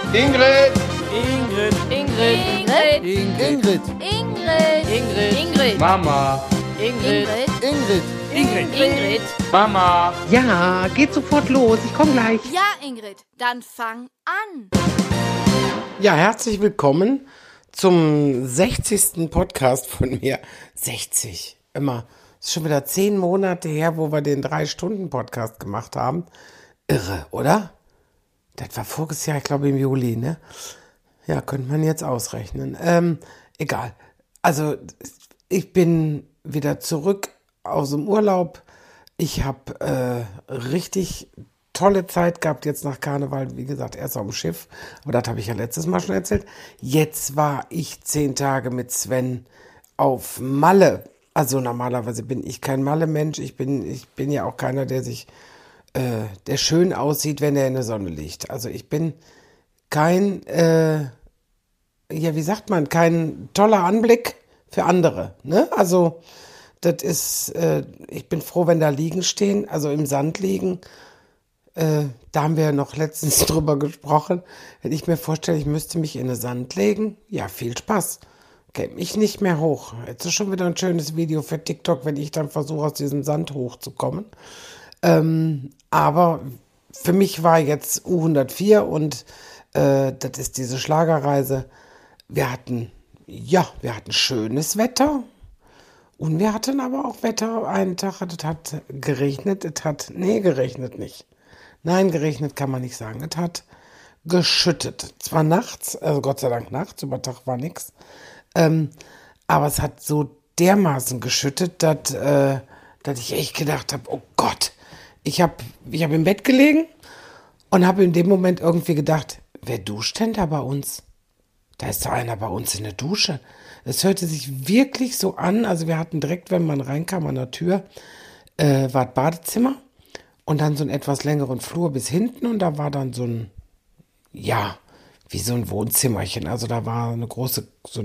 Ingrid! Ingrid. Ingrid. Ingrid. Ingrid. Ingrid. Mama! Ingrid. Ingrid. Ingrid. Ingrid. Mama! Ja, geht sofort los. Ich komme gleich. Ja, Ingrid, dann fang an. Ja, herzlich willkommen zum 60. Podcast von mir. 60. Immer. Ist schon wieder 10 Monate her, wo wir den 3-Stunden-Podcast gemacht haben. Irre, oder? Das war voriges Jahr, ich glaube im Juli, ne? Ja, könnte man jetzt ausrechnen. Egal. Also, ich bin wieder zurück aus dem Urlaub. Ich habe richtig tolle Zeit gehabt jetzt nach Karneval. Wie gesagt, erst auf dem Schiff. Aber das habe ich ja letztes Mal schon erzählt. Jetzt war ich 10 Tage mit Sven auf Malle. Also normalerweise bin ich kein Malle-Mensch. Ich bin ja auch keiner, der schön aussieht, wenn er in der Sonne liegt. Also ich bin kein, wie sagt man, kein toller Anblick für andere. Ne? Also das ist, ich bin froh, wenn da Liegen stehen, also im Sand liegen. Da haben wir ja noch letztens drüber gesprochen. Wenn ich mir vorstelle, ich müsste mich in den Sand legen, ja, viel Spaß. Käme ich nicht mehr hoch. Jetzt ist schon wieder ein schönes Video für TikTok, wenn ich dann versuche, aus diesem Sand hochzukommen. Aber für mich war jetzt U104 und das ist diese Schlagerreise. Wir hatten schönes Wetter und wir hatten aber auch Wetter. Einen Tag, das hat geregnet, geregnet nicht. Nein, geregnet kann man nicht sagen. Es hat geschüttet. Zwar nachts, also Gott sei Dank nachts, über Tag war nichts. Aber es hat so dermaßen geschüttet, dass ich echt gedacht habe, oh Gott. Ich hab im Bett gelegen und habe in dem Moment irgendwie gedacht, wer duscht denn da bei uns? Da ist doch einer bei uns in der Dusche. Es hörte sich wirklich so an, also wir hatten direkt, wenn man reinkam an der Tür, war das Badezimmer und dann so einen etwas längeren Flur bis hinten und da war dann so ein, ja, wie so ein Wohnzimmerchen. Also da war eine große,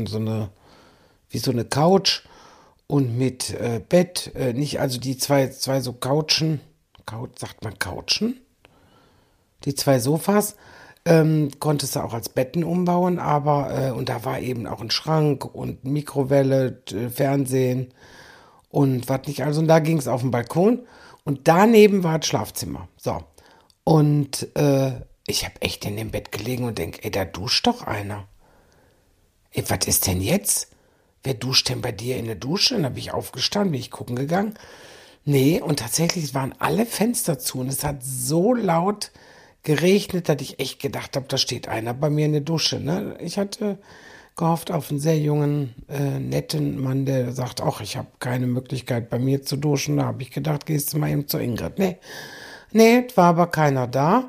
wie so eine Couch und mit Bett, nicht, also die zwei so Couchen, sagt man Couchen? Die 2 Sofas, konntest du auch als Betten umbauen, aber, und da war eben auch ein Schrank und Mikrowelle, Fernsehen und was nicht alles. Und da ging es auf den Balkon und daneben war das Schlafzimmer. So. Und ich habe echt in dem Bett gelegen und denke, ey, da duscht doch einer. Ey, was ist denn jetzt? Wer duscht denn bei dir in der Dusche? Dann habe ich aufgestanden, bin ich gucken gegangen. Nee, und tatsächlich waren alle Fenster zu und es hat so laut geregnet, dass ich echt gedacht habe, da steht einer bei mir in der Dusche. Ne? Ich hatte gehofft auf einen sehr jungen, netten Mann, der sagt, ach, ich habe keine Möglichkeit bei mir zu duschen. Da habe ich gedacht, gehst du mal eben zur Ingrid. Nee, war aber keiner da.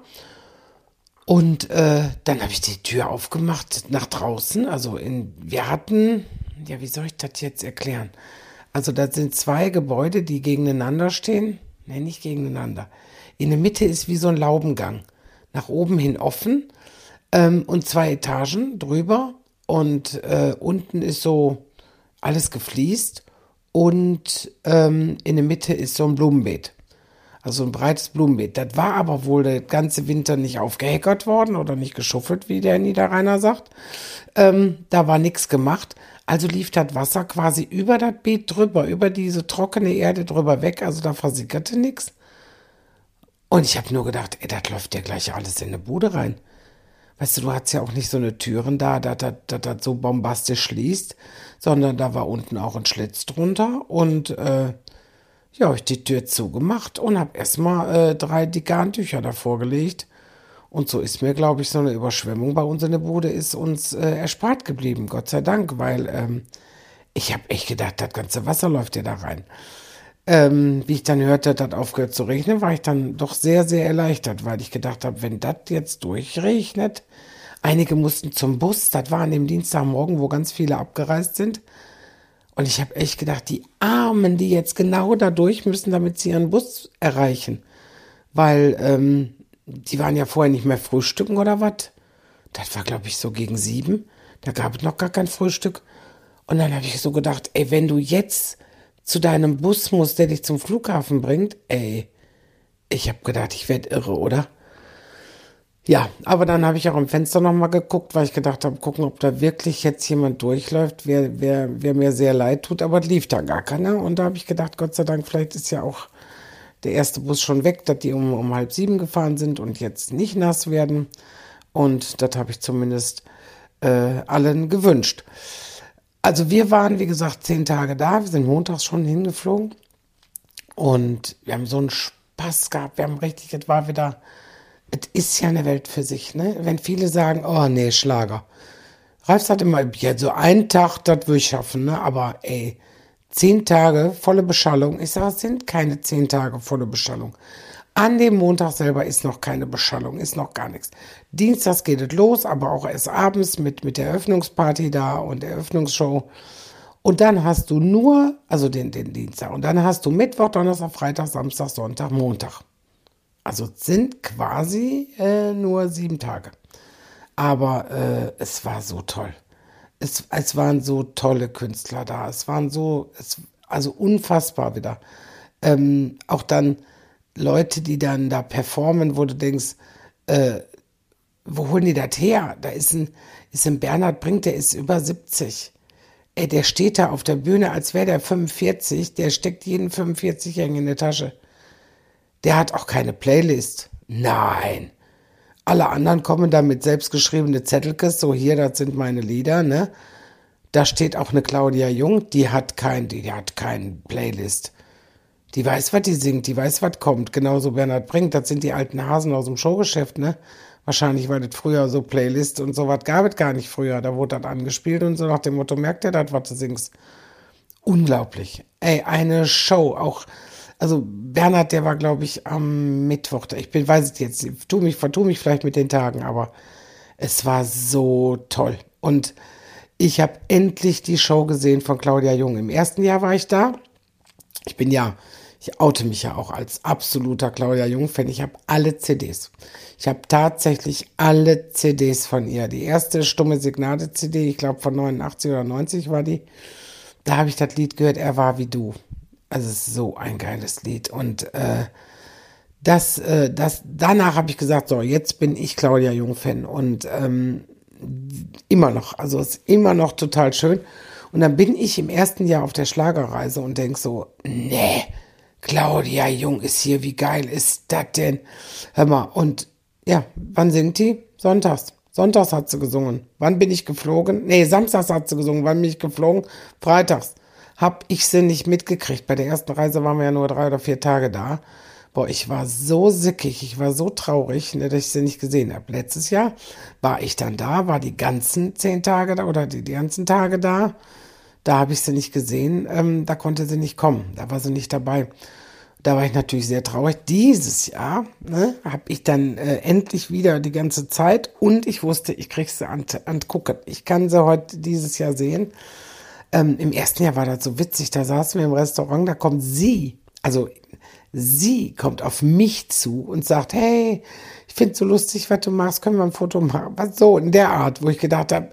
Und dann habe ich die Tür aufgemacht nach draußen. Also wir hatten, ja, wie soll ich das jetzt erklären? Also das sind 2 Gebäude, die gegeneinander stehen. Nee, nicht gegeneinander. In der Mitte ist wie so ein Laubengang. Nach oben hin offen und 2 Etagen drüber. Und unten ist so alles gefliest. Und in der Mitte ist so ein Blumenbeet. Also ein breites Blumenbeet. Das war aber wohl der ganze Winter nicht aufgehackert worden oder nicht geschuffelt, wie der Niederrheiner sagt. Da war nichts gemacht. Also lief das Wasser quasi über das Beet drüber, über diese trockene Erde drüber weg. Also da versickerte nichts. Und ich habe nur gedacht, ey, das läuft ja gleich alles in eine Bude rein. Weißt du, du hast ja auch nicht so eine Türen da, dass das so bombastisch schließt, sondern da war unten auch ein Schlitz drunter. Und ja, habe ich die Tür zugemacht und habe erstmal 3 dicke Handtücher davor gelegt. Und so ist mir, glaube ich, so eine Überschwemmung bei uns in der Bude ist uns erspart geblieben, Gott sei Dank, weil ich habe echt gedacht, das ganze Wasser läuft ja da rein. Wie ich dann hörte, das aufgehört zu regnen, war ich dann doch sehr, sehr erleichtert, weil ich gedacht habe, wenn das jetzt durchregnet, einige mussten zum Bus, das war an dem Dienstagmorgen, wo ganz viele abgereist sind. Und ich habe echt gedacht, die Armen, die jetzt genau da durch müssen, damit sie ihren Bus erreichen. Weil die waren ja vorher nicht mehr frühstücken oder was. Das war, glaube ich, so gegen 7. Da gab es noch gar kein Frühstück. Und dann habe ich so gedacht, ey, wenn du jetzt zu deinem Bus musst, der dich zum Flughafen bringt, ey, ich habe gedacht, ich werde irre, oder? Ja, aber dann habe ich auch im Fenster nochmal geguckt, weil ich gedacht habe, gucken, ob da wirklich jetzt jemand durchläuft, wer mir sehr leid tut, aber es lief da gar keiner. Und da habe ich gedacht, Gott sei Dank, vielleicht ist ja auch der erste Bus schon weg, dass die um 6:30 gefahren sind und jetzt nicht nass werden. Und das habe ich zumindest allen gewünscht. Also wir waren, wie gesagt, 10 Tage da. Wir sind montags schon hingeflogen. Und wir haben so einen Spaß gehabt. Wir haben richtig, es war wieder, es ist ja eine Welt für sich, ne? Wenn viele sagen, oh nee, Schlager. Ralf sagt immer, ja, so einen Tag, das will ich schaffen, ne? Aber ey, 10 Tage volle Beschallung. Ich sage, es sind keine 10 Tage volle Beschallung. An dem Montag selber ist noch keine Beschallung, ist noch gar nichts. Dienstags geht es los, aber auch erst abends mit der Eröffnungsparty da und der Eröffnungsshow. Und dann hast du nur, also den Dienstag, und dann hast du Mittwoch, Donnerstag, Freitag, Samstag, Sonntag, Montag. Also es sind quasi nur 7 Tage. Aber es war so toll. Es waren so tolle Künstler da. Also unfassbar wieder. Auch dann Leute, die dann da performen, wo du denkst, wo holen die das her? Da ist ein Bernhard Brink, der ist über 70. Ey, der steht da auf der Bühne, als wäre der 45. Der steckt jeden 45-Jährigen in der Tasche. Der hat auch keine Playlist. Nein. Alle anderen kommen da mit selbstgeschriebene Zettelkes, so hier, das sind meine Lieder, ne? Da steht auch eine Claudia Jung, die hat keinen Playlist. Die weiß, was die singt, die weiß, was kommt. Genauso Bernhard Brink, das sind die alten Hasen aus dem Showgeschäft, ne? Wahrscheinlich war das früher so Playlist und so was gab es gar nicht früher. Da wurde das angespielt und so nach dem Motto, merkt ihr das, was du singst? Unglaublich. Ey, eine Show, auch, also Bernhard, der war, glaube ich, am Mittwoch da. Weiß es jetzt, vertue mich vielleicht mit den Tagen, aber es war so toll. Und ich habe endlich die Show gesehen von Claudia Jung. Im ersten Jahr war ich da. Ich oute mich ja auch als absoluter Claudia Jung-Fan. Ich habe alle CDs. Ich habe tatsächlich alle CDs von ihr. Die erste Stumme Signate-CD, ich glaube von 89 oder 90 war die. Da habe ich das Lied gehört, Er war wie du. Also es ist so ein geiles Lied. Und danach habe ich gesagt, so, jetzt bin ich Claudia Jung-Fan. Und immer noch, also es ist immer noch total schön. Und dann bin ich im ersten Jahr auf der Schlagerreise und denk so, nee, Claudia Jung ist hier, wie geil ist das denn? Hör mal, und ja, wann singt die? Sonntags. Sonntags hat sie gesungen. Wann bin ich geflogen? Nee, samstags hat sie gesungen. Wann bin ich geflogen? Freitags. Hab ich sie nicht mitgekriegt. Bei der ersten Reise waren wir ja nur 3 oder 4 Tage da. Boah, ich war so sickig, ich war so traurig, dass ich sie nicht gesehen habe. Letztes Jahr war ich dann da, war die ganzen 10 Tage da oder die ganzen Tage da. Da habe ich sie nicht gesehen, da konnte sie nicht kommen, da war sie nicht dabei. Da war ich natürlich sehr traurig. Dieses Jahr habe ich dann endlich wieder die ganze Zeit und ich wusste, ich kriege sie an gucken. Ich kann sie heute dieses Jahr sehen. Im ersten Jahr war das so witzig, da saßen wir im Restaurant, da kommt sie kommt auf mich zu und sagt, hey, ich finde es so lustig, was du machst, können wir ein Foto machen? Was so in der Art, wo ich gedacht habe,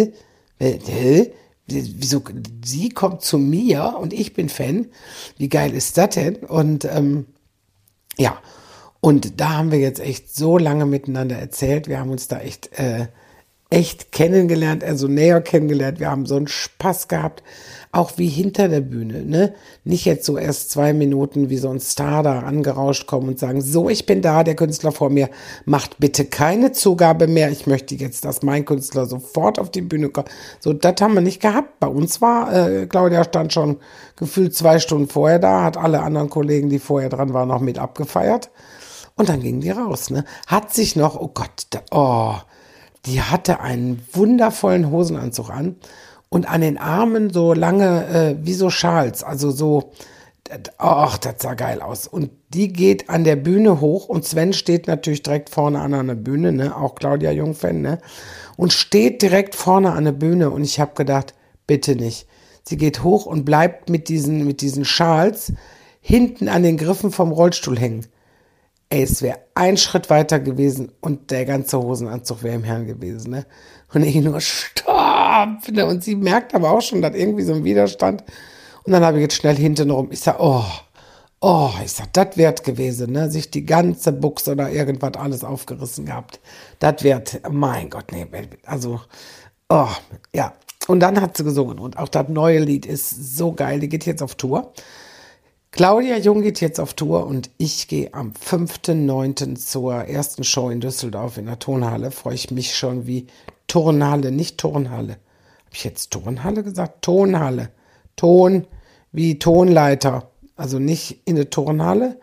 wieso, sie kommt zu mir und ich bin Fan. Wie geil ist das denn? Und ja, und da haben wir jetzt echt so lange miteinander erzählt. Wir haben uns da echt kennengelernt, also näher kennengelernt. Wir haben so einen Spaß gehabt, auch wie hinter der Bühne, ne? Nicht jetzt so erst 2 Minuten wie so ein Star da angerauscht kommen und sagen, so, ich bin da, der Künstler vor mir, macht bitte keine Zugabe mehr. Ich möchte jetzt, dass mein Künstler sofort auf die Bühne kommt. So, das haben wir nicht gehabt. Bei uns war, Claudia stand schon gefühlt 2 Stunden vorher da, hat alle anderen Kollegen, die vorher dran waren, noch mit abgefeiert. Und dann gingen die raus, ne? Hat sich noch, oh Gott, die hatte einen wundervollen Hosenanzug an und an den Armen so lange, wie so Schals, also so, ach, das sah geil aus. Und die geht an der Bühne hoch und Sven steht natürlich direkt vorne an einer Bühne, ne, auch Claudia Jung-Fan, ne, und steht direkt vorne an der Bühne und ich habe gedacht, bitte nicht. Sie geht hoch und bleibt mit diesen Schals hinten an den Griffen vom Rollstuhl hängen. Ey, es wäre ein Schritt weiter gewesen und der ganze Hosenanzug wäre im Herrn gewesen, ne? Und ich nur, stopp! Ne? Und sie merkt aber auch schon, dass irgendwie so ein Widerstand. Und dann habe ich jetzt schnell hintenrum, ich sage, Oh, ich sag, das wert gewesen, ne? Sich die ganze Buchse oder irgendwas alles aufgerissen gehabt. Das wert, mein Gott, nee, also, oh, ja. Und dann hat sie gesungen und auch das neue Lied ist so geil, die geht jetzt auf Tour. Claudia Jung geht jetzt auf Tour und ich gehe am 5.9. zur ersten Show in Düsseldorf in der Tonhalle. Freue ich mich schon wie Turnhalle, nicht Turnhalle. Habe ich jetzt Turnhalle gesagt? Tonhalle. Ton wie Tonleiter. Also nicht in der Turnhalle.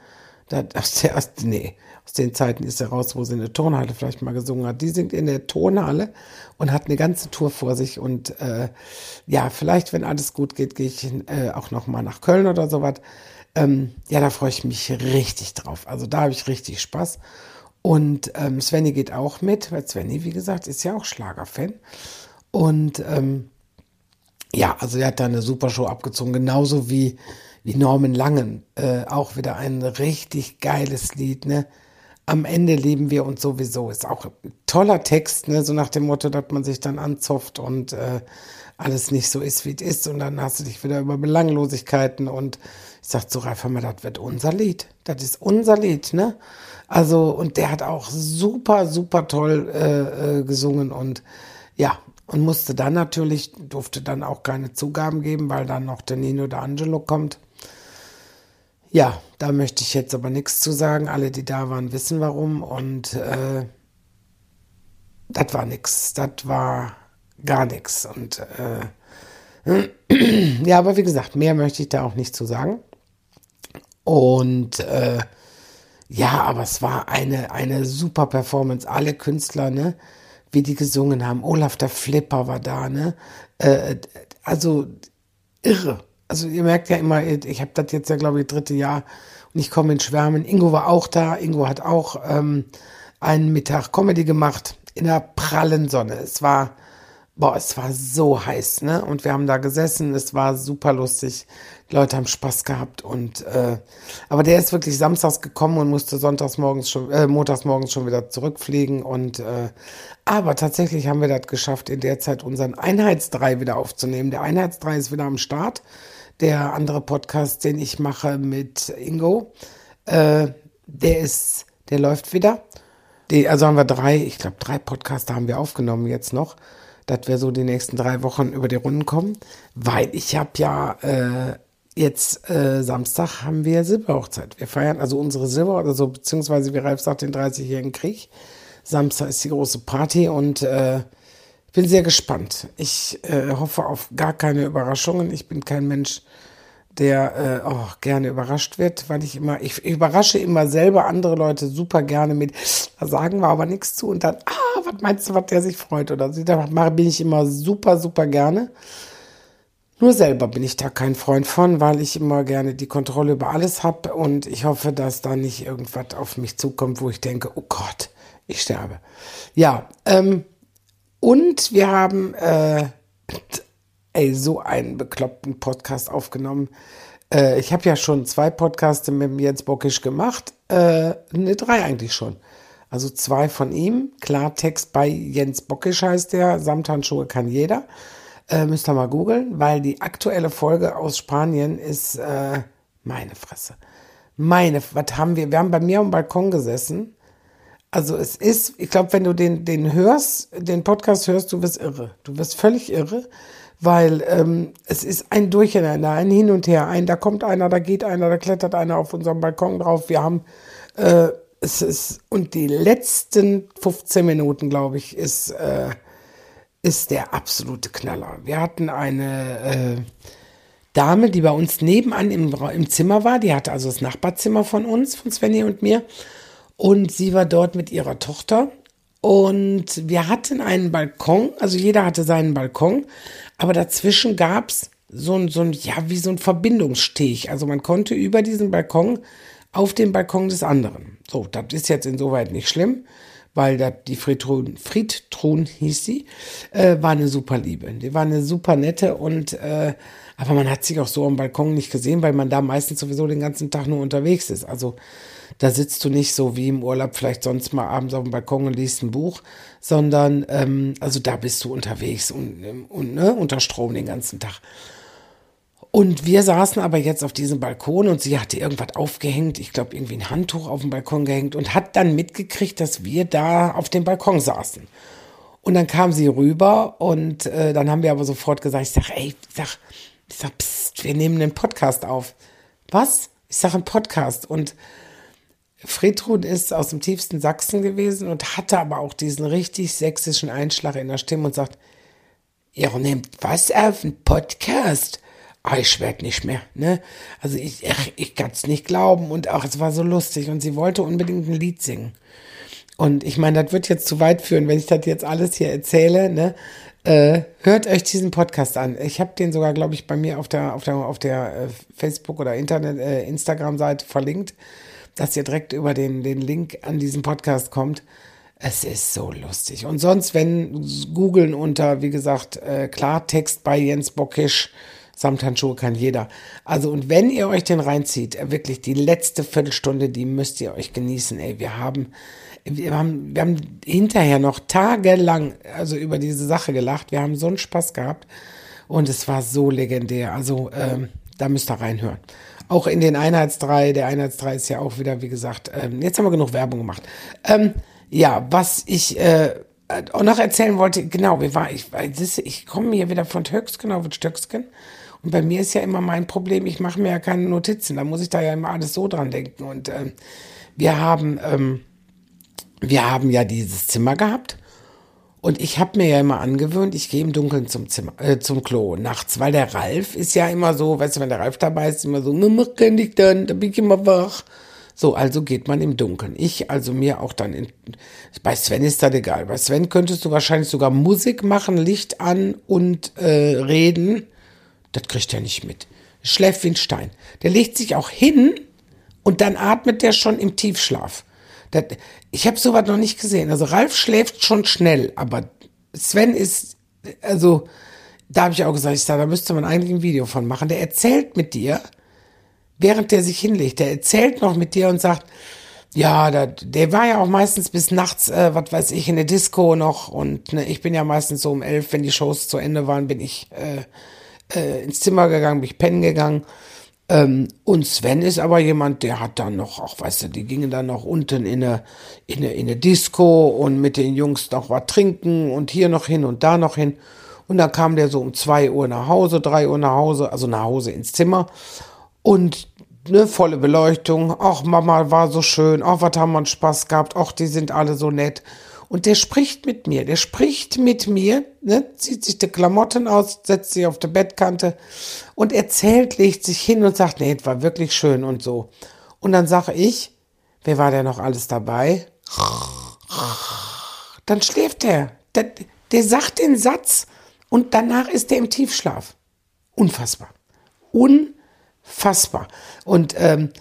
Aus den Zeiten ist er raus, wo sie in der Turnhalle vielleicht mal gesungen hat. Die singt in der Tonhalle und hat eine ganze Tour vor sich. Und ja, vielleicht, wenn alles gut geht, gehe ich auch noch mal nach Köln oder sowas. Ja, da freue ich mich richtig drauf. Also da habe ich richtig Spaß. Und Svenny geht auch mit, weil Svenny, wie gesagt, ist ja auch Schlagerfan. Und ja, also er hat da eine super Show abgezogen, genauso wie Norman Langen. Auch wieder ein richtig geiles Lied, ne? Am Ende lieben wir uns sowieso. Ist auch ein toller Text, ne? So nach dem Motto, dass man sich dann anzopft und alles nicht so ist, wie es ist. Und dann hast du dich wieder über Belanglosigkeiten und ich sag zu Ralf, hör mal, das wird unser Lied. Das ist unser Lied, ne? Also, und der hat auch super, super toll gesungen und ja, und musste dann natürlich, durfte dann auch keine Zugaben geben, weil dann noch der Nino D'Angelo kommt. Ja, da möchte ich jetzt aber nichts zu sagen. Alle, die da waren, wissen warum. Und das war nix. Das war gar nichts. Und ja, aber wie gesagt, mehr möchte ich da auch nicht zu sagen. Und ja, aber es war eine super Performance. Alle Künstler, ne, wie die gesungen haben. Olaf der Flipper war da, ne? Also irre. Also ihr merkt ja immer, ich habe das jetzt ja, glaube ich, 3. Jahr und ich komme in Schwärmen. Ingo war auch da. Ingo hat auch einen Mittag Comedy gemacht in der prallen Sonne. Es war so heiß, ne? Und wir haben da gesessen. Es war super lustig. Die Leute haben Spaß gehabt und aber der ist wirklich samstags gekommen und musste montags morgens schon wieder zurückfliegen und aber tatsächlich haben wir das geschafft, in der Zeit unseren Einheitsdrei wieder aufzunehmen. Der Einheitsdrei ist wieder am Start. Der andere Podcast, den ich mache mit Ingo, der läuft wieder. Also haben wir 3 Podcasts haben wir aufgenommen jetzt noch, dass wir so die nächsten 3 Wochen über die Runden kommen, weil ich habe ja jetzt Samstag haben wir Silberhochzeit. Wir feiern also unsere beziehungsweise wie Ralf sagt, den 30-jährigen Krieg. Samstag ist die große Party und ich bin sehr gespannt. Ich hoffe auf gar keine Überraschungen. Ich bin kein Mensch, der gerne überrascht wird, weil ich überrasche immer selber andere Leute super gerne mit, da sagen wir aber nichts zu und dann, was meinst du, was der sich freut oder so. Da bin ich immer super, super gerne. Nur selber bin ich da kein Freund von, weil ich immer gerne die Kontrolle über alles habe und ich hoffe, dass da nicht irgendwas auf mich zukommt, wo ich denke, oh Gott, ich sterbe. Ja, und wir haben so einen bekloppten Podcast aufgenommen. Ich habe ja schon 2 Podcasts mit dem Jens Bockisch gemacht. 3 eigentlich schon. Also 2 von ihm. Klartext bei Jens Bockisch heißt der. Samthandschuhe kann jeder. Müsst ihr mal googeln, weil die aktuelle Folge aus Spanien ist meine Fresse. Was haben wir? Wir haben bei mir am Balkon gesessen. Also es ist, ich glaube, wenn du den hörst, den Podcast hörst, du wirst irre. Du wirst völlig irre, weil es ist ein Durcheinander, ein Hin und Her. Da kommt einer, da geht einer, da klettert einer auf unserem Balkon drauf. Wir haben, und die letzten 15 Minuten, glaube ich, ist der absolute Knaller. Wir hatten eine Dame, die bei uns nebenan im Zimmer war. Die hatte also das Nachbarzimmer von uns, von Svenny und mir. Und sie war dort mit ihrer Tochter. Und wir hatten einen Balkon, also jeder hatte seinen Balkon. Aber dazwischen gab es wie so ein Verbindungssteg. Also man konnte über diesen Balkon auf den Balkon des anderen. So, das ist jetzt insoweit nicht schlimm, weil die Friedrun hieß sie, war eine super Liebe. Die war eine super nette und aber man hat sich auch so am Balkon nicht gesehen, weil man da meistens sowieso den ganzen Tag nur unterwegs ist. Also da sitzt du nicht so wie im Urlaub vielleicht sonst mal abends auf dem Balkon und liest ein Buch, sondern also da bist du unterwegs und ne, unter Strom den ganzen Tag. Und wir saßen aber jetzt auf diesem Balkon und sie hatte irgendwas aufgehängt, ich glaube irgendwie ein Handtuch auf dem Balkon gehängt und hat dann mitgekriegt, dass wir da auf dem Balkon saßen. Und dann kam sie rüber und dann haben wir aber sofort gesagt, ich sag, psst, wir nehmen einen Podcast auf. Was? Ich sag, einen Podcast. Und Friedrun ist aus dem tiefsten Sachsen gewesen und hatte aber auch diesen richtig sächsischen Einschlag in der Stimme und sagt, ihr nehmt was auf, einen Podcast? Ich werd nicht mehr, ne? Also ich kann es nicht glauben und auch es war so lustig und sie wollte unbedingt ein Lied singen. Und ich meine, das wird jetzt zu weit führen, wenn ich das jetzt alles hier erzähle, ne? Hört euch diesen Podcast an. Ich habe den sogar, glaube ich, bei mir auf der Facebook- oder Instagram-Seite verlinkt, dass ihr direkt über den Link an diesen Podcast kommt. Es ist so lustig. Und sonst, wenn googeln unter, wie gesagt, Klartext bei Jens Bockisch, Samthandschuhe kann jeder. Also, und wenn ihr euch den reinzieht, wirklich die letzte Viertelstunde, die müsst ihr euch genießen, ey. Wir haben hinterher noch tagelang, also über diese Sache gelacht. Wir haben so einen Spaß gehabt und es war so legendär. Also, da müsst ihr reinhören. Auch in den Einheitsdrei, der Einheitsdrei ist ja auch wieder, wie gesagt, jetzt haben wir genug Werbung gemacht. Ja, was ich auch noch erzählen wollte, genau, ich komme hier wieder von Töcksken auf Stöcksken und bei mir ist ja immer mein Problem, ich mache mir ja keine Notizen, da muss ich da ja immer alles so dran denken und wir haben ja dieses Zimmer gehabt und ich habe mir ja immer angewöhnt, ich gehe im Dunkeln zum Klo nachts, weil der Ralf ist ja immer so, weißt du, wenn der Ralf dabei ist, immer so, mach kenn dich dann, da bin ich immer wach. So, also geht man im Dunkeln. Ich, also mir auch dann, bei Sven ist das egal. Bei Sven könntest du wahrscheinlich sogar Musik machen, Licht an und reden. Das kriegt er nicht mit. Schläft wie ein Stein. Der legt sich auch hin und dann atmet der schon im Tiefschlaf. Ich habe sowas noch nicht gesehen. Also Ralf schläft schon schnell, aber Sven ist, also da habe ich auch gesagt, da müsste man eigentlich ein Video von machen. Der erzählt mit dir, während der sich hinlegt, der erzählt noch mit dir und sagt, ja, der war ja auch meistens bis nachts, was weiß ich, in der Disco noch und ne, ich bin ja meistens so um 11, wenn die Shows zu Ende waren, bin ich ins Zimmer gegangen, bin ich pennen gegangen. Und Sven ist aber jemand, der hat dann noch, auch weißt du, die gingen dann noch unten in eine Disco und mit den Jungs noch was trinken und hier noch hin und da noch hin. Und dann kam der so um 2 Uhr nach Hause, 3 Uhr nach Hause, also nach Hause ins Zimmer. Und ne, volle Beleuchtung, ach Mama war so schön, ach was haben wir Spaß gehabt, ach die sind alle so nett. Und der spricht mit mir, ne, zieht sich die Klamotten aus, setzt sich auf die Bettkante und erzählt, legt sich hin und sagt, nee, es war wirklich schön und so. Und dann sage ich, wer war denn noch alles dabei? Dann schläft er. Der sagt den Satz und danach ist er im Tiefschlaf. Unfassbar. Unfassbar. Und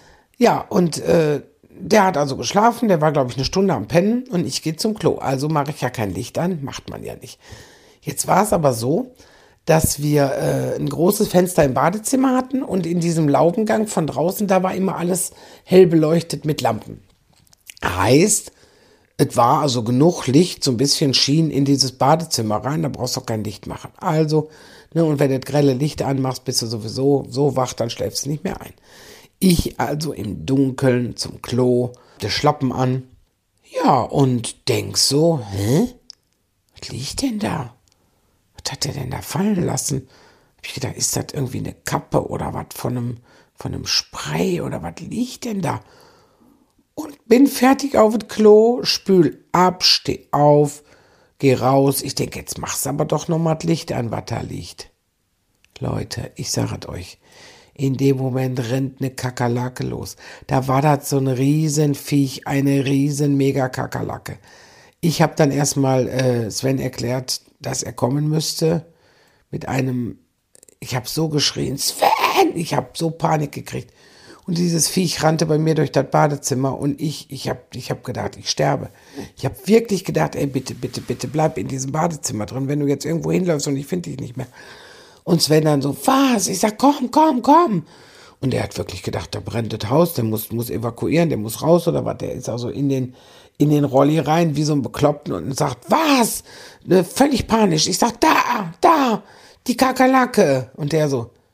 der hat also geschlafen, der war, glaube ich, 1 Stunde am Pennen und ich gehe zum Klo. Also mache ich ja kein Licht an, macht man ja nicht. Jetzt war es aber so, dass wir ein großes Fenster im Badezimmer hatten und in diesem Laubengang von draußen, da war immer alles hell beleuchtet mit Lampen. Heißt, es war also genug Licht, so ein bisschen schien in dieses Badezimmer rein, da brauchst du auch kein Licht machen. Also, ne, und wenn du das grelle Licht anmachst, bist du sowieso so wach, dann schläfst du nicht mehr ein. Ich also im Dunkeln zum Klo, der Schlappen an. Ja, und denk so, was liegt denn da? Was hat der denn da fallen lassen? Hab ich gedacht, ist das irgendwie eine Kappe oder was von einem Spray oder was liegt denn da? Und bin fertig auf das Klo, spül ab, steh auf, geh raus. Ich denke, jetzt machst du aber doch noch mal das Licht an, was da liegt. Leute, ich sage es euch. In dem Moment rennt eine Kakerlake los. Da war das so ein Riesenviech, eine riesen Mega-Kakerlake. Ich habe dann erstmal Sven erklärt, dass er kommen müsste ich habe so geschrien, Sven! Ich habe so Panik gekriegt. Und dieses Viech rannte bei mir durch das Badezimmer und ich hab gedacht, ich sterbe. Ich habe wirklich gedacht, ey, bitte, bitte, bitte bleib in diesem Badezimmer drin, wenn du jetzt irgendwo hinläufst und ich finde dich nicht mehr. Und Sven dann so, was? Ich sag, komm. Und er hat wirklich gedacht, da brennt das Haus, der muss evakuieren, der muss raus oder was. Der ist also in den Rolli rein, wie so ein Bekloppten und sagt, was? Ne, völlig panisch. Ich sag, da, die Kakerlake. Und der so,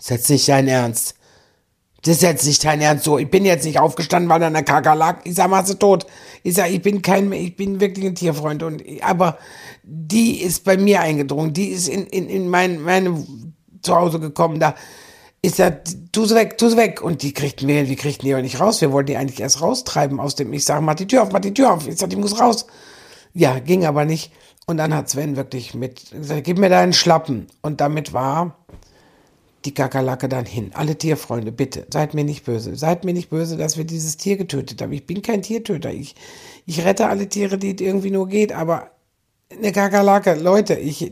Ist jetzt nicht dein Ernst. Das ist jetzt nicht dein Ernst so. Ich bin jetzt nicht aufgestanden, weil da eine Kakerlake. Ich sag, machst du tot. Ich sag, ich bin wirklich ein Tierfreund. Aber die ist bei mir eingedrungen. Die ist in meine Zuhause gekommen. Da ist er, tu sie weg. Und die kriegten die aber nicht raus. Wir wollten die eigentlich erst raustreiben aus dem, ich sag, mach die Tür auf. Ich sag, die muss raus. Ja, ging aber nicht. Und dann hat Sven wirklich gesagt, gib mir deinen Schlappen. Und damit war die Kakerlake dann hin. Alle Tierfreunde, bitte, seid mir nicht böse. Seid mir nicht böse, dass wir dieses Tier getötet haben. Ich bin kein Tiertöter. Ich rette alle Tiere, die irgendwie nur geht, aber eine Kakerlake, Leute, ich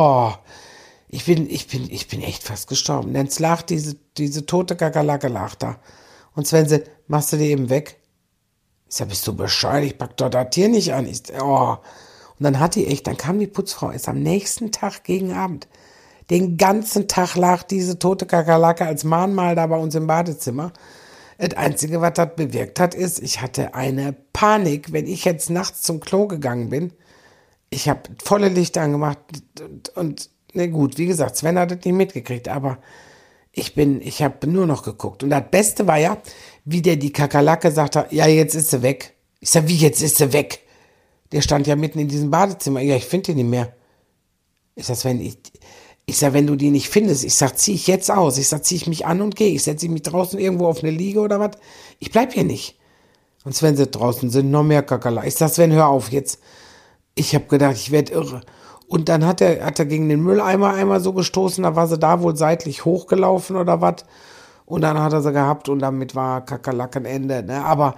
bin echt fast gestorben. Denn es lag diese tote Kakerlake lag da. Und Sven sagt, machst du die eben weg? Ich sag, bist du bescheuert? Ich pack doch das Tier nicht an. Und dann dann kam die Putzfrau, ist am nächsten Tag gegen Abend. Den ganzen Tag lag diese tote Kakerlake als Mahnmal da bei uns im Badezimmer. Das Einzige, was das bewirkt hat, ist, ich hatte eine Panik, wenn ich jetzt nachts zum Klo gegangen bin. Ich habe volle Licht angemacht und gut, wie gesagt, Sven hat das nicht mitgekriegt, aber ich habe nur noch geguckt. Und das Beste war ja, wie die Kakerlake sagte, ja, jetzt ist sie weg. Ich sag, wie, jetzt ist sie weg? Der stand ja mitten in diesem Badezimmer. Ja, ich finde die nicht mehr. Ich sag, wenn du die nicht findest, ich sag, zieh ich jetzt aus. Ich sag, zieh ich mich an und gehe. Ich setze mich draußen irgendwo auf eine Liege oder was. Ich bleib hier nicht. Und Sven sagt, draußen sind noch mehr Kakerlaken. Ich sag, Sven, hör auf jetzt. Ich habe gedacht, ich werde irre. Und dann hat er gegen den Mülleimer einmal so gestoßen, da war sie da wohl seitlich hochgelaufen oder was. Und dann hat er sie gehabt und damit war Kakerlakenende. Ne? Aber,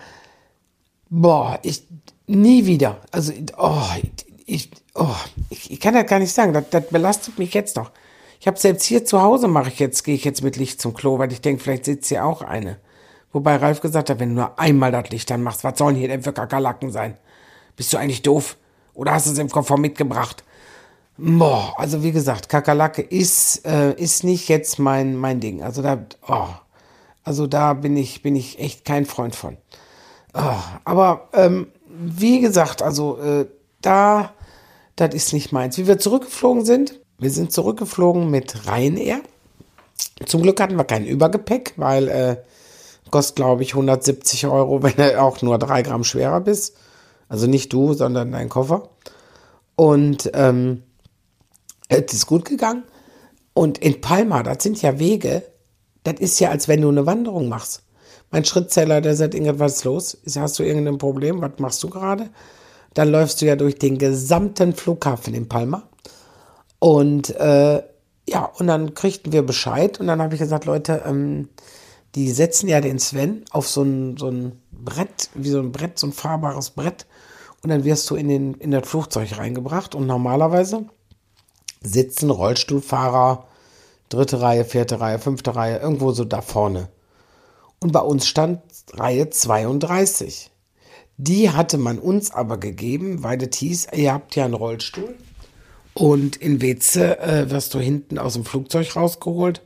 nie wieder. Also, ich kann das gar nicht sagen. Das belastet mich jetzt noch. Ich habe selbst hier zu Hause gehe ich jetzt mit Licht zum Klo, weil ich denke, vielleicht sitzt hier auch eine. Wobei Ralf gesagt hat, wenn du nur einmal das Licht dann machst, was sollen hier denn für Kakerlaken sein? Bist du eigentlich doof? Oder hast du es im Koffer mitgebracht? Also wie gesagt, Kakerlake ist nicht jetzt mein Ding. Also da bin ich echt kein Freund von. Aber wie gesagt, das ist nicht meins. Wie wir zurückgeflogen sind, wir sind zurückgeflogen mit Ryanair. Zum Glück hatten wir kein Übergepäck, weil kostet, glaube ich, 170 €, wenn du auch nur 3 Gramm schwerer bist. Also nicht du, sondern dein Koffer. Und es ist gut gegangen. Und in Palma, das sind ja Wege, das ist ja, als wenn du eine Wanderung machst. Mein Schrittzähler, der sagt, Ingrid, was ist los? Hast du irgendein Problem? Was machst du gerade? Dann läufst du ja durch den gesamten Flughafen in Palma. Und und dann kriegten wir Bescheid. Und dann habe ich gesagt, Leute, die setzen ja den Sven auf so ein Brett, so ein fahrbares Brett. Und dann wirst du in das Flugzeug reingebracht. Und normalerweise sitzen Rollstuhlfahrer, 3. Reihe, 4. Reihe, 5. Reihe, irgendwo so da vorne. Und bei uns stand Reihe 32. Die hatte man uns aber gegeben, weil das hieß, ihr habt ja einen Rollstuhl. Und in Weze wirst du hinten aus dem Flugzeug rausgeholt.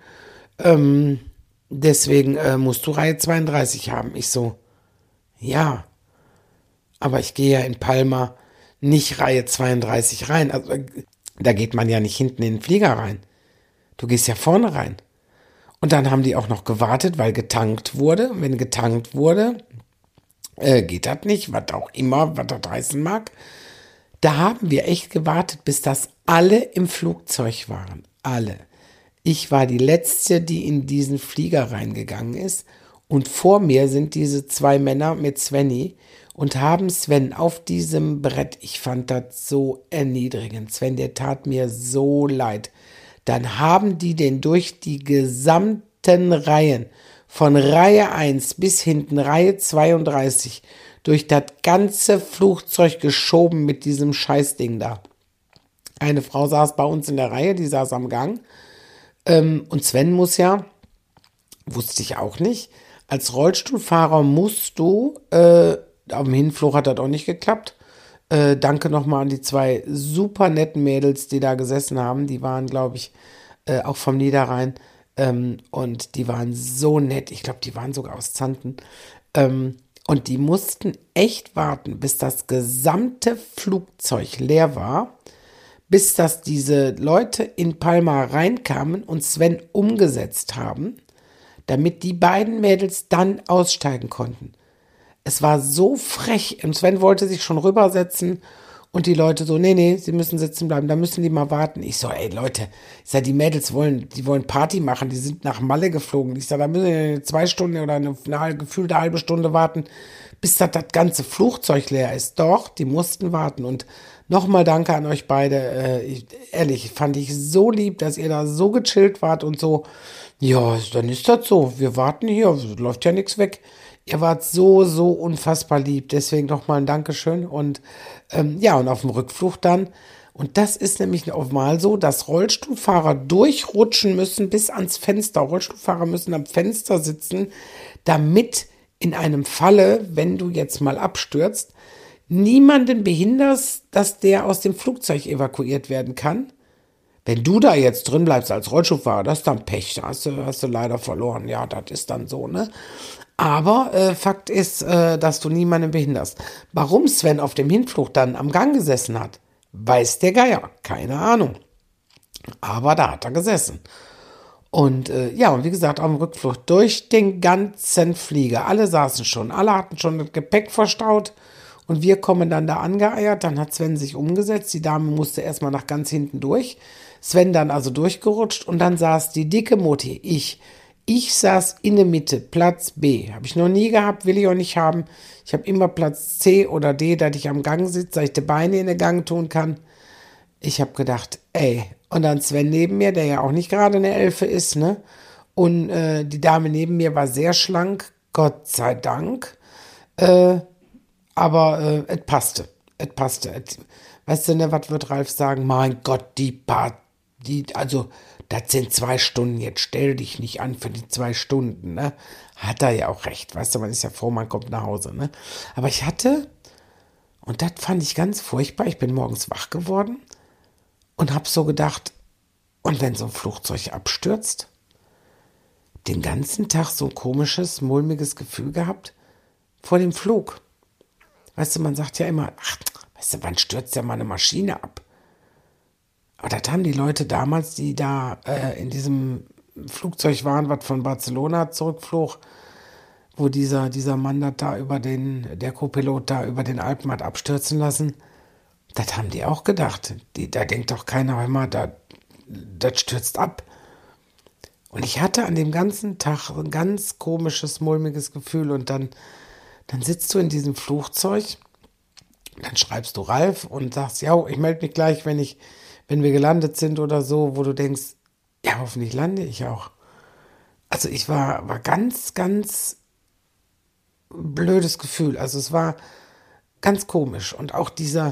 Deswegen musst du Reihe 32 haben. Ich so, ja, aber ich gehe ja in Palma nicht Reihe 32 rein. Also, da geht man ja nicht hinten in den Flieger rein. Du gehst ja vorne rein. Und dann haben die auch noch gewartet, weil getankt wurde. Und wenn getankt wurde, geht das nicht, was auch immer, was das heißen mag. Da haben wir echt gewartet, bis das alle im Flugzeug waren. Alle. Ich war die Letzte, die in diesen Flieger reingegangen ist. Und vor mir sind diese 2 Männer mit Svenny und haben Sven auf diesem Brett, ich fand das so erniedrigend. Sven, der tat mir so leid. Dann haben die den durch die gesamten Reihen, von Reihe 1 bis hinten Reihe 32, durch das ganze Flugzeug geschoben mit diesem Scheißding da. Eine Frau saß bei uns in der Reihe, die saß am Gang. Und Sven muss ja, wusste ich auch nicht, als Rollstuhlfahrer musst du, auf dem Hinflug hat das auch nicht geklappt. Danke nochmal an die 2 super netten Mädels, die da gesessen haben. Die waren, glaube ich, auch vom Niederrhein. Und die waren so nett. Ich glaube, die waren sogar aus Zanten. Und die mussten echt warten, bis das gesamte Flugzeug leer war, bis dass diese Leute in Palma reinkamen und Sven umgesetzt haben, damit die beiden Mädels dann aussteigen konnten. Es war so frech und Sven wollte sich schon rübersetzen und die Leute so, nee, sie müssen sitzen bleiben, da müssen die mal warten. Ich so, ey Leute, ich sag, die Mädels wollen Party machen, die sind nach Malle geflogen. Ich sag, da müssen wir 2 Stunden oder eine gefühlte halbe Stunde warten, bis das ganze Flugzeug leer ist. Doch, die mussten warten und nochmal danke an euch beide. Ehrlich, fand ich so lieb, dass ihr da so gechillt wart und so. Ja, dann ist das so. Wir warten hier, läuft ja nichts weg. Ihr wart so unfassbar lieb. Deswegen nochmal ein Dankeschön. Und und auf dem Rückflug dann. Und das ist nämlich auch mal so, dass Rollstuhlfahrer durchrutschen müssen bis ans Fenster. Rollstuhlfahrer müssen am Fenster sitzen, damit in einem Falle, wenn du jetzt mal abstürzt, niemanden behinderst, dass der aus dem Flugzeug evakuiert werden kann. Wenn du da jetzt drin bleibst als Rollstuhlfahrer, das ist dann Pech, da hast du leider verloren. Ja, das ist dann so, ne? Aber Fakt ist, dass du niemanden behinderst. Warum Sven auf dem Hinflug dann am Gang gesessen hat, weiß der Geier. Keine Ahnung. Aber da hat er gesessen. Und und wie gesagt, auf dem Rückflug durch den ganzen Flieger. Alle saßen schon, alle hatten schon das Gepäck verstaut. Und wir kommen dann da angeeiert. Dann hat Sven sich umgesetzt. Die Dame musste erstmal nach ganz hinten durch. Sven dann also durchgerutscht. Und dann saß die dicke Mutti, Ich saß in der Mitte, Platz B. Habe ich noch nie gehabt, will ich auch nicht haben. Ich habe immer Platz C oder D, dass ich am Gang sitze, dass ich die Beine in den Gang tun kann. Ich habe gedacht, ey. Und dann Sven neben mir, der ja auch nicht gerade eine Elfe ist, ne? Und die Dame neben mir war sehr schlank, Gott sei Dank. Aber es passte. Weißt du, ne, was wird Ralf sagen? Mein Gott, das sind 2 Stunden, jetzt stell dich nicht an für die 2 Stunden, ne? Hat er ja auch recht, weißt du, man ist ja froh, man kommt nach Hause, ne? Aber ich hatte, und das fand ich ganz furchtbar, ich bin morgens wach geworden und hab so gedacht, und wenn so ein Flugzeug abstürzt, den ganzen Tag so ein komisches, mulmiges Gefühl gehabt vor dem Flug. Weißt du, man sagt ja immer, weißt du, wann stürzt ja mal eine Maschine ab? Aber das haben die Leute damals, die da in diesem Flugzeug waren, was von Barcelona zurückflog, wo dieser Mann der Co-Pilot da über den Alpen hat abstürzen lassen, das haben die auch gedacht. Da denkt doch keiner, hör mal, das stürzt ab. Und ich hatte an dem ganzen Tag ein ganz komisches, mulmiges Gefühl und dann sitzt du in diesem Flugzeug, dann schreibst du Ralf und sagst, ja, ich melde mich gleich, wenn wir gelandet sind oder so, wo du denkst, ja, hoffentlich lande ich auch. Also ich war ganz, ganz blödes Gefühl. Also es war ganz komisch. Und auch dieser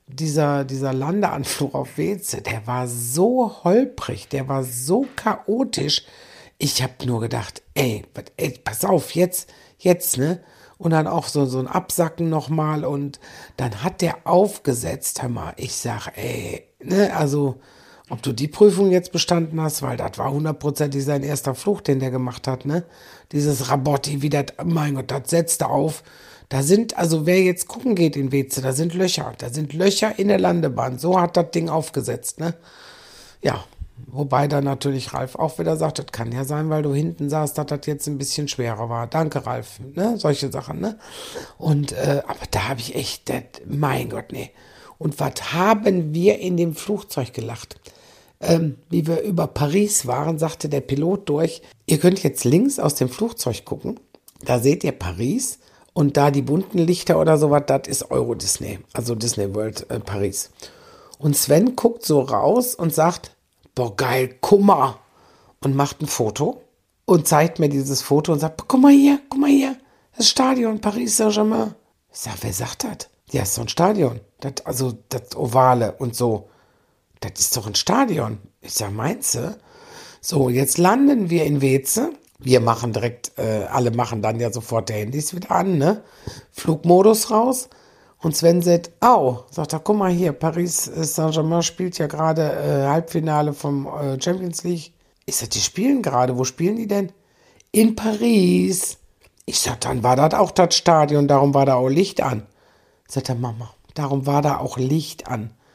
Landeanflug auf Weeze, der war so holprig, der war so chaotisch. Ich habe nur gedacht, ey, pass auf, jetzt, ne? Und dann auch so ein Absacken nochmal und dann hat der aufgesetzt, hör mal, ich sag, ey, ne, also, ob du die Prüfung jetzt bestanden hast, weil das war 100%ig sein erster Flug, den der gemacht hat, ne, dieses Rabotti, wie das, mein Gott, das setzte auf, da sind, also wer jetzt gucken geht in Weeze, da sind Löcher in der Landebahn, so hat das Ding aufgesetzt, ne, ja. Wobei dann natürlich Ralf auch wieder sagt, das kann ja sein, weil du hinten saßt, dass das jetzt ein bisschen schwerer war. Danke, Ralf. Ne? Solche Sachen, ne? Und, aber da habe ich echt, mein Gott, nee. Und was haben wir in dem Flugzeug gelacht? Wie wir über Paris waren, sagte der Pilot durch, ihr könnt jetzt links aus dem Flugzeug gucken, da seht ihr Paris und da die bunten Lichter oder sowas, das ist Euro Disney, also Disney World Paris. Und Sven guckt so raus und sagt, boah, geil, guck mal. Und macht ein Foto und zeigt mir dieses Foto und sagt, guck mal hier, das Stadion, Paris Saint-Germain. Ich sag, wer sagt das? Ja, ist so ein Stadion. Das Ovale und so. Das ist doch ein Stadion. Ich sag, meinst du? So, jetzt landen wir in Weeze. Wir machen direkt, alle machen dann ja sofort die Handys wieder an, ne? Flugmodus raus. Und Sven sagt, sagt er, guck mal hier, Paris Saint-Germain spielt ja gerade Halbfinale vom Champions League. Ich sag, die spielen gerade, wo spielen die denn? In Paris. Ich sag, dann war das auch das Stadion, darum war da auch Licht an. Sagt er, Mama, darum war da auch Licht an.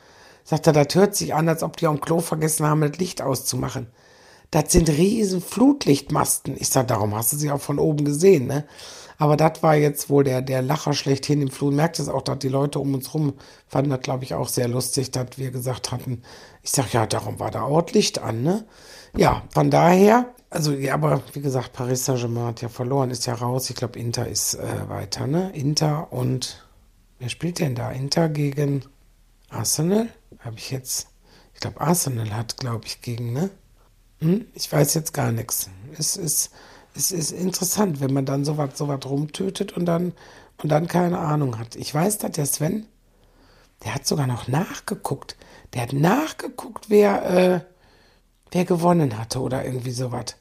Sagt er, das hört sich an, als ob die am Klo vergessen haben, das Licht auszumachen. Das sind riesen Flutlichtmasten. Ich sag, darum hast du sie auch von oben gesehen, ne? Aber das war jetzt wohl der Lacher schlechthin im Flur. Merkt es auch, dass die Leute um uns rum fanden das, glaube ich, auch sehr lustig, dass wir gesagt hatten, ich sag, ja, darum war da auch Licht an, ne? Ja, von daher, also, ja, aber wie gesagt, Paris Saint-Germain hat ja verloren, ist ja raus. Ich glaube, Inter ist weiter, ne? Inter und, wer spielt denn da? Inter gegen Arsenal? Ich glaube, Arsenal hat, glaube ich, gegen, ne? Ich weiß jetzt gar nichts. Es ist interessant, wenn man dann so was rumtötet und dann keine Ahnung hat. Ich weiß, dass der Sven, der hat sogar noch nachgeguckt. Der hat nachgeguckt, wer gewonnen hatte oder irgendwie sowas.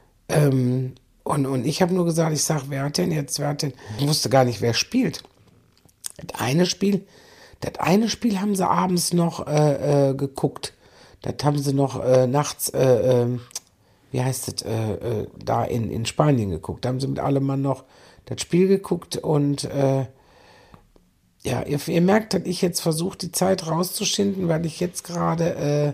Und ich habe nur gesagt, ich sag, wer hat denn? Ich wusste gar nicht, wer spielt. Das eine Spiel haben sie abends noch geguckt. Das haben sie noch nachts, wie heißt das, da in Spanien geguckt. Da haben sie mit allem Mann noch das Spiel geguckt und ja, ihr merkt, dass ich jetzt versuche, die Zeit rauszuschinden, weil ich jetzt gerade,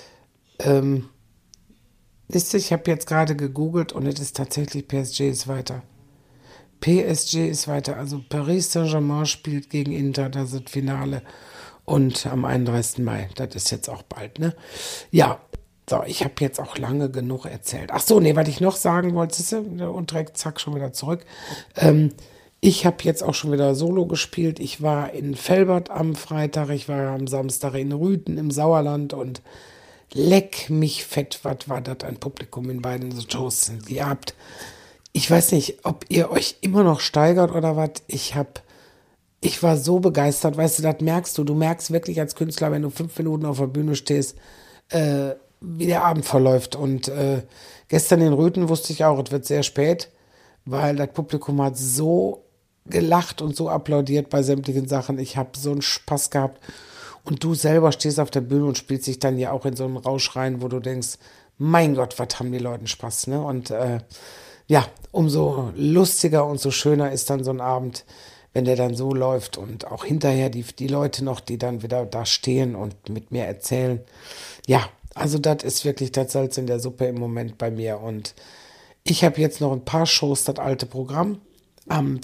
ich habe jetzt gerade gegoogelt und es ist tatsächlich PSG ist weiter. PSG ist weiter, also Paris Saint-Germain spielt gegen Inter, das ist das Finale. Und am 31. Mai, das ist jetzt auch bald, ne? Ja, so, ich habe jetzt auch lange genug erzählt. Ach so, nee, was ich noch sagen wollte, siehst du, und direkt zack, schon wieder zurück. Ich habe jetzt auch schon wieder Solo gespielt. Ich war in Velbert am Freitag, ich war am Samstag in Rüthen im Sauerland und leck mich fett, was war das ein Publikum in beiden Shows gehabt. Ich weiß nicht, ob ihr euch immer noch steigert oder was. Ich war so begeistert, weißt du, das merkst du. Du merkst wirklich als Künstler, wenn du 5 Minuten auf der Bühne stehst, wie der Abend verläuft. Und gestern in Rüthen wusste ich auch, es wird sehr spät, weil das Publikum hat so gelacht und so applaudiert bei sämtlichen Sachen. Ich habe so einen Spaß gehabt. Und du selber stehst auf der Bühne und spielst dich dann ja auch in so einen Rausch rein, wo du denkst, mein Gott, was haben die Leute Spaß, ne? Und ja, umso lustiger und so schöner ist dann so ein Abend, wenn der dann so läuft und auch hinterher die Leute noch, die dann wieder da stehen und mit mir erzählen. Ja, also das ist wirklich das Salz in der Suppe im Moment bei mir. Und ich habe jetzt noch ein paar Shows, das alte Programm. Am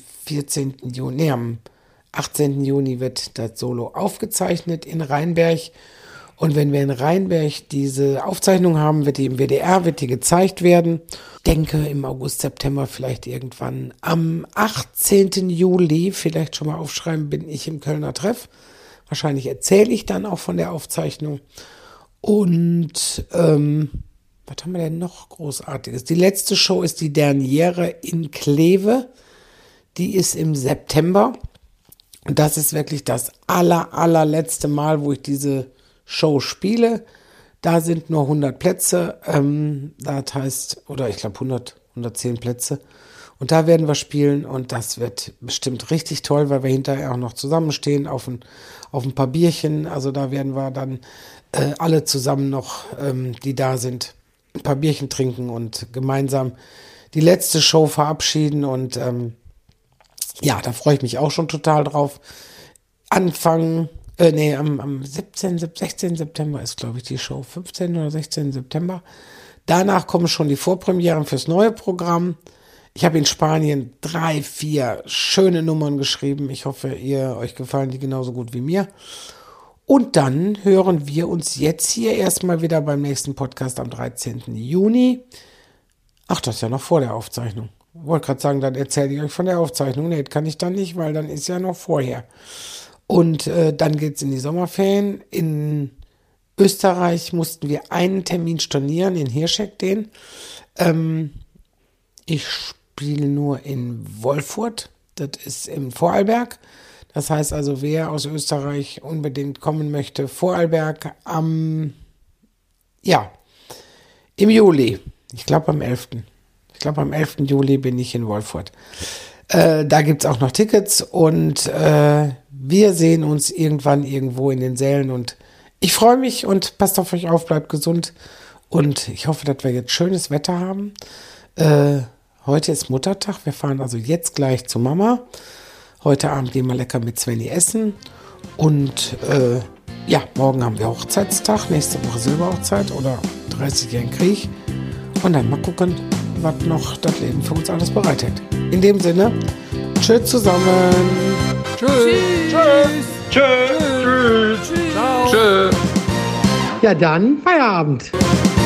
18. Juni wird das Solo aufgezeichnet in Rheinberg. Und wenn wir in Rheinberg diese Aufzeichnung haben, wird die im WDR, wird die gezeigt werden. Ich denke im August, September vielleicht irgendwann. Am 18. Juli, vielleicht schon mal aufschreiben, bin ich im Kölner Treff. Wahrscheinlich erzähle ich dann auch von der Aufzeichnung. Und was haben wir denn noch Großartiges? Die letzte Show ist die Derniere in Kleve. Die ist im September. Und das ist wirklich das allerletzte Mal, wo ich diese Show spiele. Da sind nur 100 Plätze. Das heißt, oder ich glaube 110 Plätze. Und da werden wir spielen und das wird bestimmt richtig toll, weil wir hinterher auch noch zusammenstehen auf ein paar Bierchen. Also da werden wir dann alle zusammen noch, die da sind, ein paar Bierchen trinken und gemeinsam die letzte Show verabschieden. Und ja, da freue ich mich auch schon total drauf. Am 16. September ist, glaube ich, die Show. 15. oder 16. September. Danach kommen schon die Vorpremieren fürs neue Programm. Ich habe in Spanien 3, 4 schöne Nummern geschrieben. Ich hoffe, euch gefallen die genauso gut wie mir. Und dann hören wir uns jetzt hier erstmal wieder beim nächsten Podcast am 13. Juni. Ach, das ist ja noch vor der Aufzeichnung. Ich wollte gerade sagen, dann erzähle ich euch von der Aufzeichnung. Nee, das kann ich dann nicht, weil dann ist ja noch vorher. Und dann geht's in die Sommerferien. In Österreich mussten wir einen Termin stornieren, in Hirschegg den. Ich spiele nur in Wolfurt, das ist im Vorarlberg. Das heißt also, wer aus Österreich unbedingt kommen möchte, Vorarlberg im Juli. Ich glaube am 11. Am 11. Juli bin ich in Wolfurt. Da gibt es auch noch Tickets und wir sehen uns irgendwann irgendwo in den Sälen und ich freue mich und passt auf euch auf, bleibt gesund und ich hoffe, dass wir jetzt schönes Wetter haben. Heute ist Muttertag, wir fahren also jetzt gleich zu Mama. Heute Abend gehen wir lecker mit Svenny essen und Ja, morgen haben wir Hochzeitstag, nächste Woche Silberhochzeit oder 30-jährigen Krieg. Und dann mal gucken, was noch das Leben für uns alles bereithält. In dem Sinne, tschüss zusammen. Tschüss. Tschüss. Ciao. Tschüss. Ja dann, Feierabend.